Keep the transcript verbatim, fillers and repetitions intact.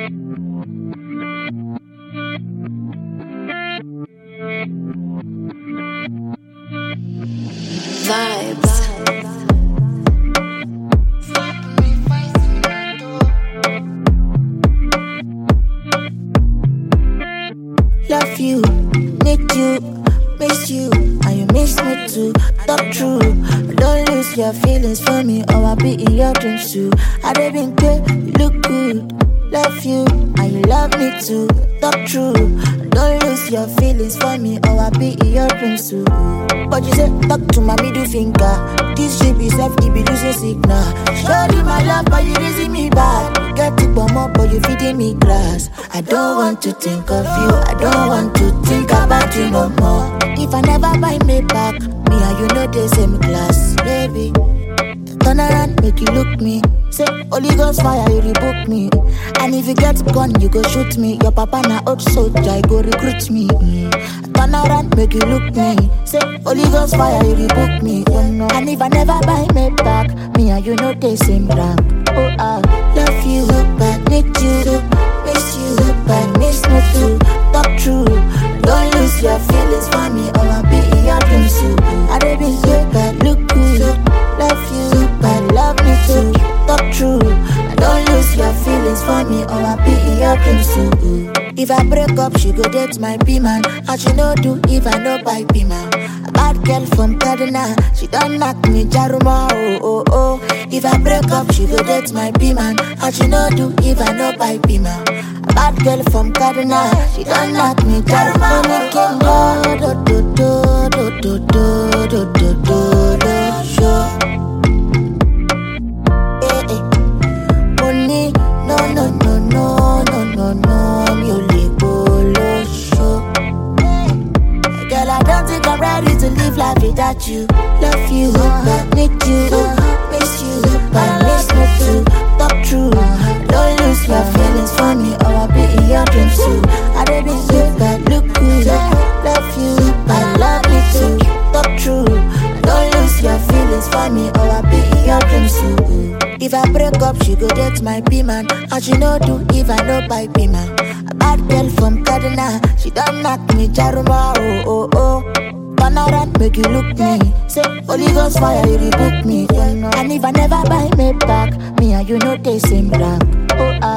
Vibes. Love you, need you, miss you, and you miss me too. Talk true, don't lose your feelings for me, or I'll be in your dreams too. I don't been good, you look good. Love you, and you love me too. Talk true, don't lose your feelings for me, or I'll be in your dreams too. But you say, talk to my middle finger. This shit be self, it be losing signal. Surely my love, but you raising me back. You get it but more, but you feeding me grass. I don't want to think of you, I don't want to think about you no more. If I never buy me back, me and you know the same class, baby. Turn around, make you look me. Say, Holy Ghost fire, you rebook me. And if you get gun, you go shoot me. Your papa na old soldier, you go recruit me. Mm. Turn around, make you look me. Say, Holy Ghost fire, you rebook me. And if I never buy me back, me and you know the same rank. Oh, I love you, but need you, miss you, but miss me too. Talk true, don't lose your feelings for me, or I'll be in your dreams too. I don't be good, but look good. Love you, but love me too. Talk true, don't lose your feelings for me, or I'll be in your dreams too. If I break up, she go date my B-man. And she no do if I no buy B-man. A bad girl from Kaduna, she don't knock me Jaruma, oh, oh, oh. If I break up, she go date my B-man. And she no do if I no buy B-man. A bad girl from Kaduna, she don't knock me Jaruma, oh, oh, do, do, do, do, do, do, do, do, do, show. Eh, eh. Money, no, no, no, no, no, no, no, mi ò lè gbolo show. Girl, I don't think I'm ready to live life without you. Love you, but need you, miss you, but miss me too. Talk true, don't lose your feelings for me, or I'll be in your dreams too. I don't be good, but look good. Love you, but love me too. Talk true, don't lose your feelings for me, or I'll be in your dreams too. If I break up, she go date my B-man. And she no do if I no buy B-man. A bad girl from Kaduna, she don't knock me Jaruma, oh, oh, oh. Turn around, make you look me. Say, Holy Ghost fire, you rebook me. And if I never buy me back, me and you know the same rank. Oh, I